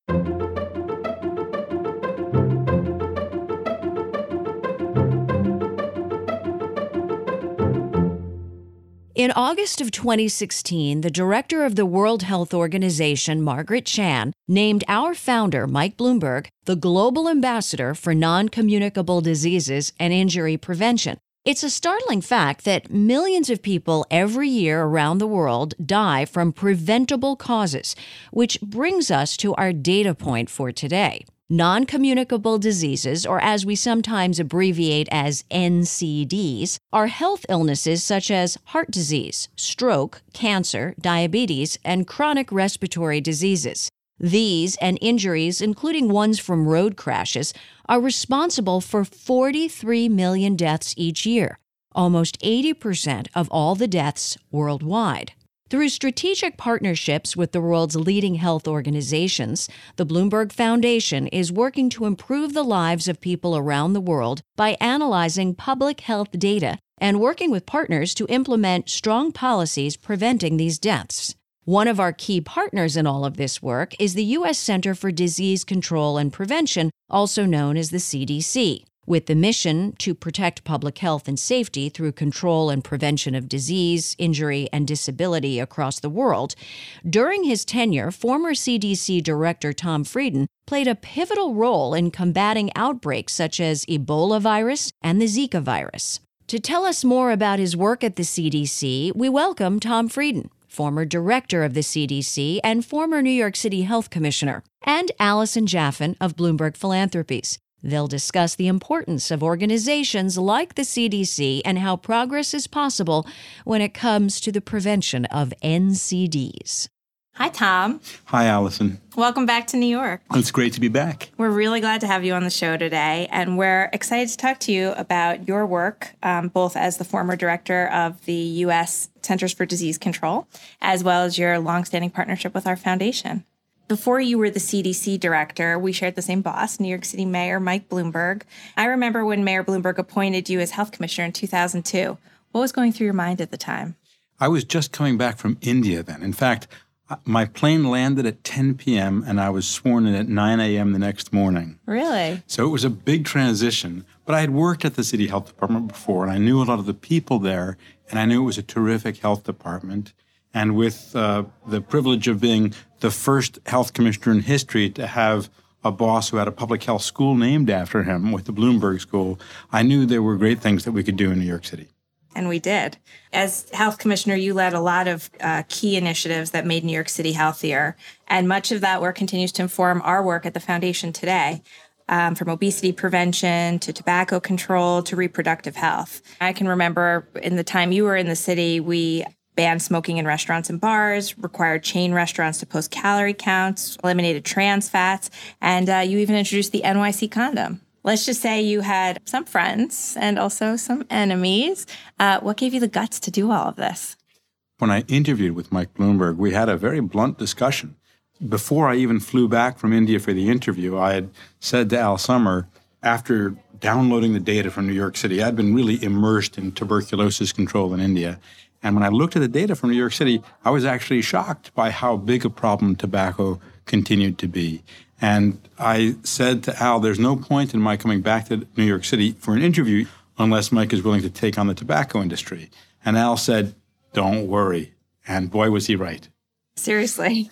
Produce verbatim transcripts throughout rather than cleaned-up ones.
In August of twenty sixteen, the director of the World Health Organization, Margaret Chan, named our founder, Mike Bloomberg, the global ambassador for non-communicable diseases and injury prevention. It's a startling fact that millions of people every year around the world die from preventable causes, which brings us to our data point for today. Non-communicable diseases, or as we sometimes abbreviate as N C Ds, are health illnesses such as heart disease, stroke, cancer, diabetes, and chronic respiratory diseases. These and injuries, including ones from road crashes, are responsible for forty-three million deaths each year, almost eighty percent of all the deaths worldwide. Through strategic partnerships with the world's leading health organizations, the Bloomberg Foundation is working to improve the lives of people around the world by analyzing public health data and working with partners to implement strong policies preventing these deaths. One of our key partners in all of this work is the U S Center for Disease Control and Prevention, also known as the C D C. With the mission to protect public health and safety through control and prevention of disease, injury, and disability across the world. During his tenure, former C D C Director Tom Frieden played a pivotal role in combating outbreaks such as Ebola virus and the Zika virus. To tell us more about his work at the C D C, we welcome Tom Frieden, former director of the C D C and former New York City Health Commissioner, and Allison Jaffin of Bloomberg Philanthropies. They'll discuss the importance of organizations like the C D C and how progress is possible when it comes to the prevention of N C Ds. Hi, Tom. Hi, Allison. Welcome back to New York. It's great to be back. We're really glad to have you on the show today, and we're excited to talk to you about your work, um, both as the former director of the U S Centers for Disease Control, as well as your longstanding partnership with our foundation. Before you were the C D C director, we shared the same boss, New York City Mayor Mike Bloomberg. I remember when Mayor Bloomberg appointed you as health commissioner in two thousand two. What was going through your mind at the time? I was just coming back from India then. In fact, my plane landed at ten p.m. and I was sworn in at nine a.m. the next morning. Really? So it was a big transition. But I had worked at the city health department before, and I knew a lot of the people there, and I knew it was a terrific health department. And with uh, the privilege of being the first health commissioner in history to have a boss who had a public health school named after him with the Bloomberg School, I knew there were great things that we could do in New York City. And we did. As health commissioner, you led a lot of uh, key initiatives that made New York City healthier. And much of that work continues to inform our work at the foundation today, um, from obesity prevention to tobacco control to reproductive health. I can remember in the time you were in the city, we banned smoking in restaurants and bars, required chain restaurants to post calorie counts, eliminated trans fats, and uh, you even introduced the N Y C condom. Let's just say you had some friends and also some enemies. Uh, what gave you the guts to do all of this? When I interviewed with Mike Bloomberg, we had a very blunt discussion. Before I even flew back from India for the interview, I had said to Al Summer, after downloading the data from New York City, I'd been really immersed in tuberculosis control in India. And when I looked at the data from New York City, I was actually shocked by how big a problem tobacco continued to be. And I said to Al, there's no point in my coming back to New York City for an interview unless Mike is willing to take on the tobacco industry. And Al said, don't worry. And boy, was he right. Seriously.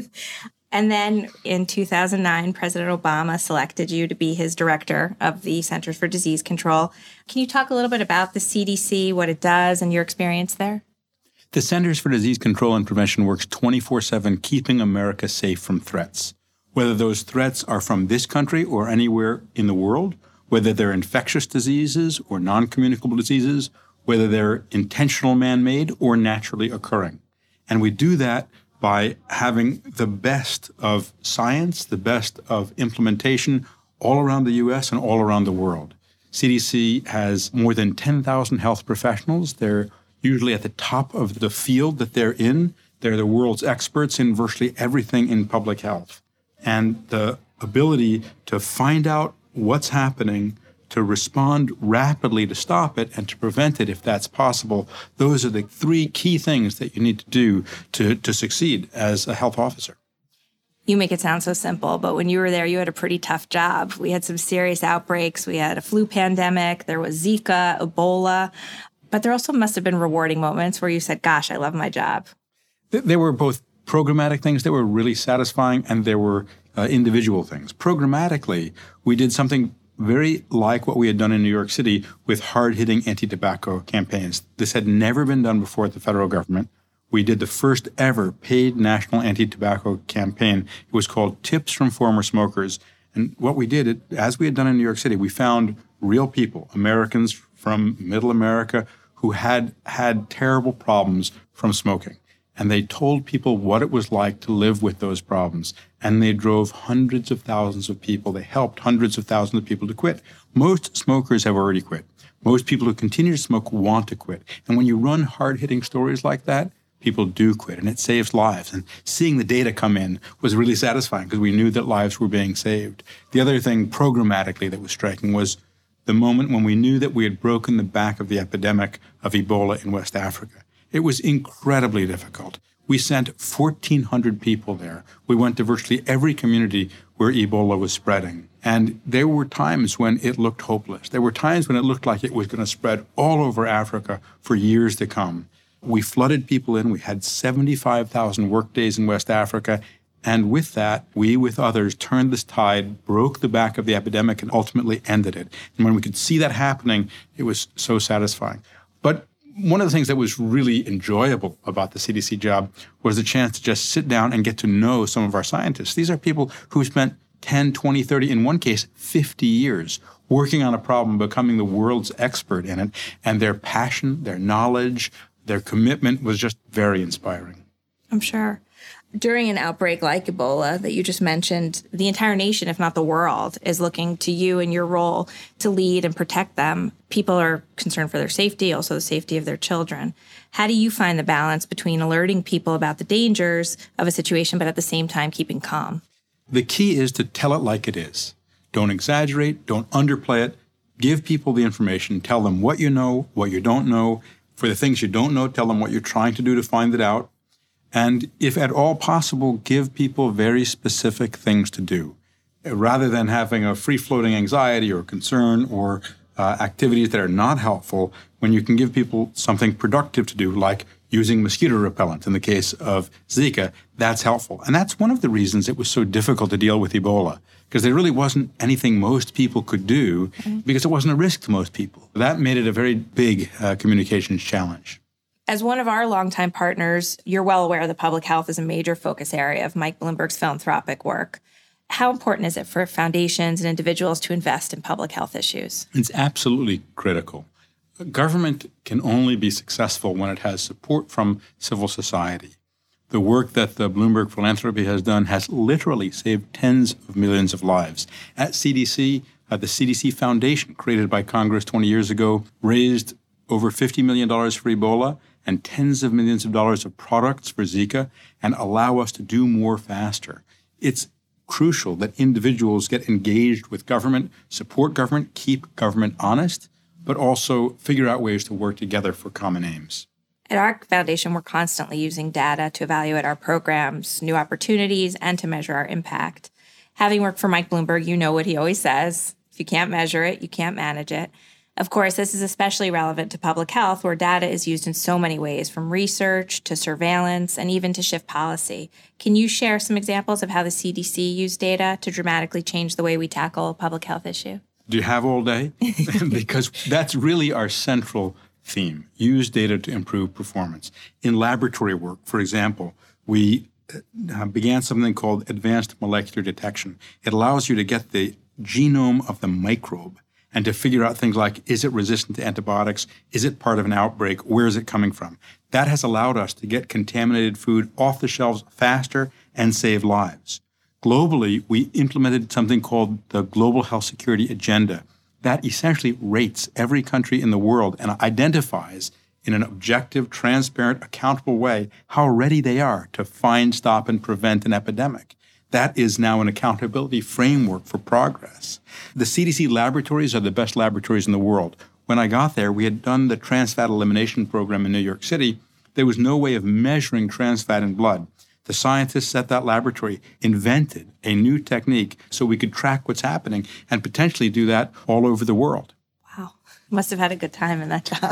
And then in two thousand nine, President Obama selected you to be his director of the Centers for Disease Control. Can you talk a little bit about the C D C, what it does, and your experience there? The Centers for Disease Control and Prevention works twenty-four seven, keeping America safe from threats. Whether those threats are from this country or anywhere in the world, whether they're infectious diseases or non-communicable diseases, whether they're intentional man-made or naturally occurring. And we do that by having the best of science, the best of implementation all around the U S and all around the world. C D C has more than ten thousand health professionals. They're usually at the top of the field that they're in. They're the world's experts in virtually everything in public health. And the ability to find out what's happening, to respond rapidly to stop it, and to prevent it if that's possible, those are the three key things that you need to do to, to succeed as a health officer. You make it sound so simple, but when you were there, you had a pretty tough job. We had some serious outbreaks. We had a flu pandemic. There was Zika, Ebola. But there also must have been rewarding moments where you said, gosh, I love my job. There were both programmatic things that were really satisfying, and there were uh, individual things. Programmatically, we did something very like what we had done in New York City with hard-hitting anti-tobacco campaigns. This had never been done before at the federal government. We did the first ever paid national anti-tobacco campaign. It was called Tips from Former Smokers. And what we did, it, as we had done in New York City, we found real people, Americans from middle America, who had had terrible problems from smoking. And they told people what it was like to live with those problems. And they drove hundreds of thousands of people. They helped hundreds of thousands of people to quit. Most smokers have already quit. Most people who continue to smoke want to quit. And when you run hard-hitting stories like that, people do quit, and it saves lives. And seeing the data come in was really satisfying because we knew that lives were being saved. The other thing programmatically that was striking was the moment when we knew that we had broken the back of the epidemic of Ebola in West Africa. It was incredibly difficult. We sent fourteen hundred people there. We went to virtually every community where Ebola was spreading. And there were times when it looked hopeless. There were times when it looked like it was going to spread all over Africa for years to come. We flooded people in. We had seventy-five thousand workdays in West Africa. And with that, we, with others, turned this tide, broke the back of the epidemic, and ultimately ended it. And when we could see that happening, it was so satisfying. But one of the things that was really enjoyable about the C D C job was the chance to just sit down and get to know some of our scientists. These are people who spent ten, twenty, thirty, in one case, fifty years working on a problem, becoming the world's expert in it. And their passion, their knowledge, their commitment was just very inspiring. I'm sure. During an outbreak like Ebola that you just mentioned, the entire nation, if not the world, is looking to you and your role to lead and protect them. People are concerned for their safety, also the safety of their children. How do you find the balance between alerting people about the dangers of a situation, but at the same time keeping calm? The key is to tell it like it is. Don't exaggerate, don't underplay it. Give people the information, tell them what you know, what you don't know. For the things you don't know, tell them what you're trying to do to find it out. And if at all possible, give people very specific things to do, rather than having a free-floating anxiety or concern or uh, activities that are not helpful. When you can give people something productive to do, like using mosquito repellent in the case of Zika, that's helpful. And that's one of the reasons it was so difficult to deal with Ebola, because there really wasn't anything most people could do mm-hmm. because it wasn't a risk to most people. That made it a very big uh, communications challenge. As one of our longtime partners, you're well aware that public health is a major focus area of Mike Bloomberg's philanthropic work. How important is it for foundations and individuals to invest in public health issues? It's absolutely critical. Government can only be successful when it has support from civil society. The work that the Bloomberg Philanthropy has done has literally saved tens of millions of lives. At C D C, uh, the C D C Foundation, created by Congress twenty years ago, raised over fifty million dollars for Ebola and tens of millions of dollars of products for Zika, and allow us to do more faster. It's crucial that individuals get engaged with government, support government, keep government honest, but also figure out ways to work together for common aims. At our foundation, we're constantly using data to evaluate our programs, new opportunities, and to measure our impact. Having worked for Mike Bloomberg, you know what he always says. If you can't measure it, you can't manage it. Of course, this is especially relevant to public health, where data is used in so many ways, from research to surveillance and even to shift policy. Can you share some examples of how the C D C used data to dramatically change the way we tackle a public health issue? Do you have all day? Because that's really our central theme. Use data to improve performance. In laboratory work, for example, we uh, began something called advanced molecular detection. It allows you to get the genome of the microbe and to figure out things like, is it resistant to antibiotics? Is it part of an outbreak? Where is it coming from? That has allowed us to get contaminated food off the shelves faster and save lives. Globally, we implemented something called the Global Health Security Agenda. That essentially rates every country in the world and identifies in an objective, transparent, accountable way how ready they are to find, stop, and prevent an epidemic. That is now an accountability framework for progress. The C D C laboratories are the best laboratories in the world. When I got there, we had done the trans fat elimination program in New York City. There was no way of measuring trans fat in blood. The scientists at that laboratory invented a new technique so we could track what's happening and potentially do that all over the world. Wow. Must have had a good time in that job.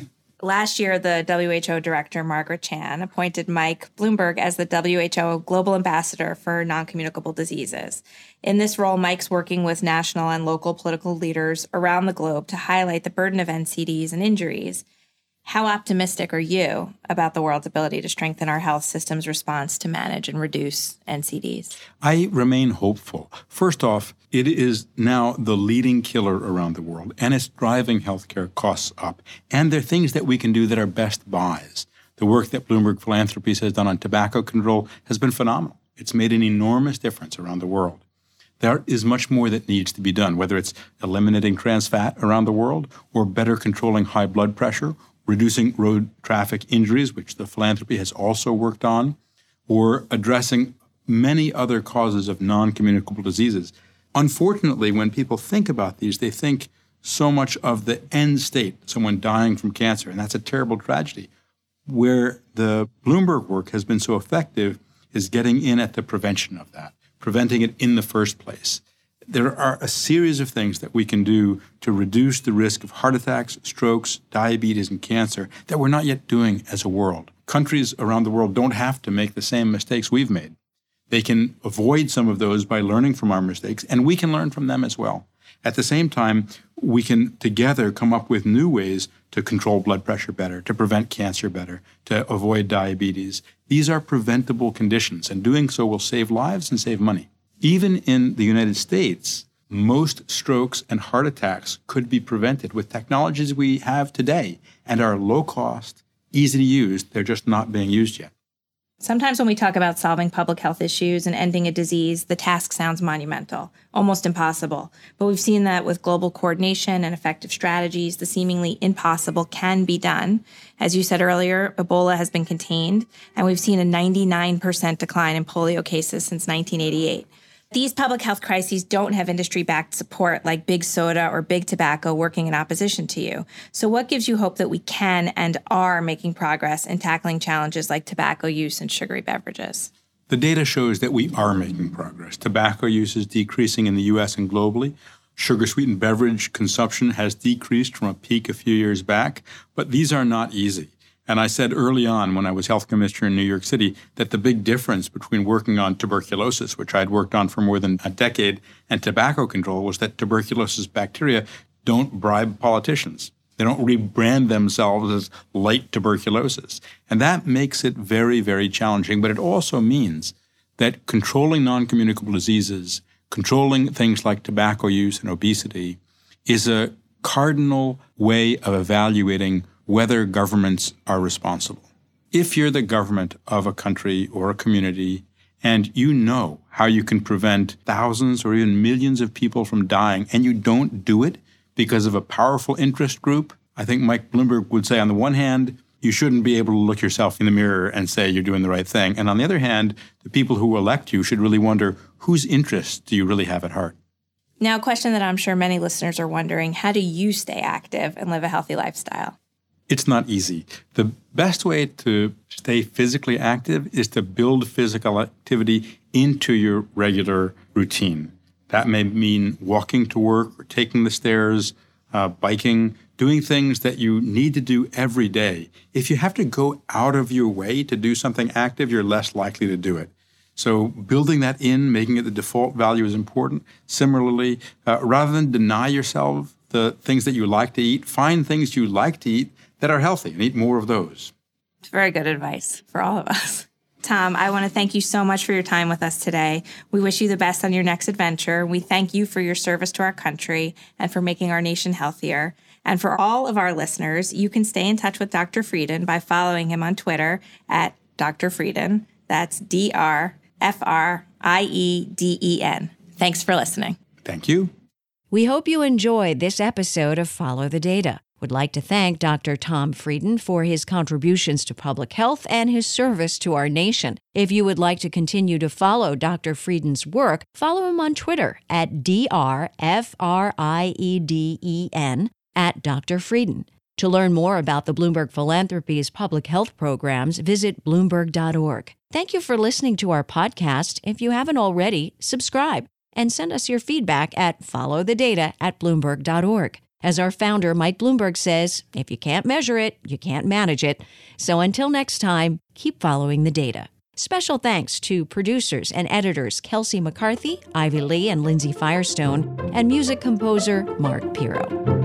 Last year, the W H O director, Margaret Chan, appointed Mike Bloomberg as the W H O Global Ambassador for Non-Communicable Diseases. In this role, Mike's working with national and local political leaders around the globe to highlight the burden of N C Ds and injuries. How optimistic are you about the world's ability to strengthen our health system's response to manage and reduce N C Ds? I remain hopeful. First off, it is now the leading killer around the world, and it's driving healthcare costs up. And there are things that we can do that are best buys. The work that Bloomberg Philanthropies has done on tobacco control has been phenomenal. It's made an enormous difference around the world. There is much more that needs to be done, whether it's eliminating trans fat around the world or better controlling high blood pressure, reducing road traffic injuries, which the philanthropy has also worked on, or addressing many other causes of non-communicable diseases. Unfortunately, when people think about these, they think so much of the end state, someone dying from cancer, and that's a terrible tragedy. Where the Bloomberg work has been so effective is getting in at the prevention of that, preventing it in the first place. There are a series of things that we can do to reduce the risk of heart attacks, strokes, diabetes, and cancer that we're not yet doing as a world. Countries around the world don't have to make the same mistakes we've made. They can avoid some of those by learning from our mistakes, and we can learn from them as well. At the same time, we can together come up with new ways to control blood pressure better, to prevent cancer better, to avoid diabetes. These are preventable conditions, and doing so will save lives and save money. Even in the United States, most strokes and heart attacks could be prevented with technologies we have today and are low cost, easy to use. They're just not being used yet. Sometimes when we talk about solving public health issues and ending a disease, the task sounds monumental, almost impossible. But we've seen that with global coordination and effective strategies, the seemingly impossible can be done. As you said earlier, Ebola has been contained, and we've seen a ninety-nine percent decline in polio cases since nineteen eighty-eight. These public health crises don't have industry-backed support like big soda or big tobacco working in opposition to you. So what gives you hope that we can and are making progress in tackling challenges like tobacco use and sugary beverages? The data shows that we are making progress. Tobacco use is decreasing in the U S and globally. Sugar-sweetened beverage consumption has decreased from a peak a few years back, but these are not easy. And I said early on when I was health commissioner in New York City that the big difference between working on tuberculosis, which I'd worked on for more than a decade, and tobacco control was that tuberculosis bacteria don't bribe politicians. They don't rebrand themselves as light tuberculosis. And that makes it very, very challenging. But it also means that controlling non-communicable diseases, controlling things like tobacco use and obesity, is a cardinal way of evaluating whether governments are responsible. If you're the government of a country or a community and you know how you can prevent thousands or even millions of people from dying and you don't do it because of a powerful interest group, I think Mike Bloomberg would say on the one hand, you shouldn't be able to look yourself in the mirror and say you're doing the right thing. And on the other hand, the people who elect you should really wonder, whose interests do you really have at heart? Now, a question that I'm sure many listeners are wondering, how do you stay active and live a healthy lifestyle? It's not easy. The best way to stay physically active is to build physical activity into your regular routine. That may mean walking to work or taking the stairs, uh, biking, doing things that you need to do every day. If you have to go out of your way to do something active, you're less likely to do it. So building that in, making it the default value is important. Similarly, uh, rather than deny yourself the things that you like to eat, find things you like to eat that are healthy and eat more of those. It's very good advice for all of us. Tom, I want to thank you so much for your time with us today. We wish you the best on your next adventure. We thank you for your service to our country and for making our nation healthier. And for all of our listeners, you can stay in touch with Doctor Frieden by following him on Twitter at Doctor Frieden. That's D R F R I E D E N. Thanks for listening. Thank you. We hope you enjoyed this episode of Follow the Data. Would like to thank Doctor Tom Frieden for his contributions to public health and his service to our nation. If you would like to continue to follow Doctor Frieden's work, follow him on Twitter at D R F R I E D E N, at Doctor Frieden. To learn more about the Bloomberg Philanthropies public health programs, visit bloomberg dot org. Thank you for listening to our podcast. If you haven't already, subscribe and send us your feedback at followthedata at bloomberg dot org. As our founder, Mike Bloomberg, says, if you can't measure it, you can't manage it. So until next time, keep following the data. Special thanks to producers and editors Kelsey McCarthy, Ivy Lee, and Lindsay Firestone, and music composer Mark Pirro.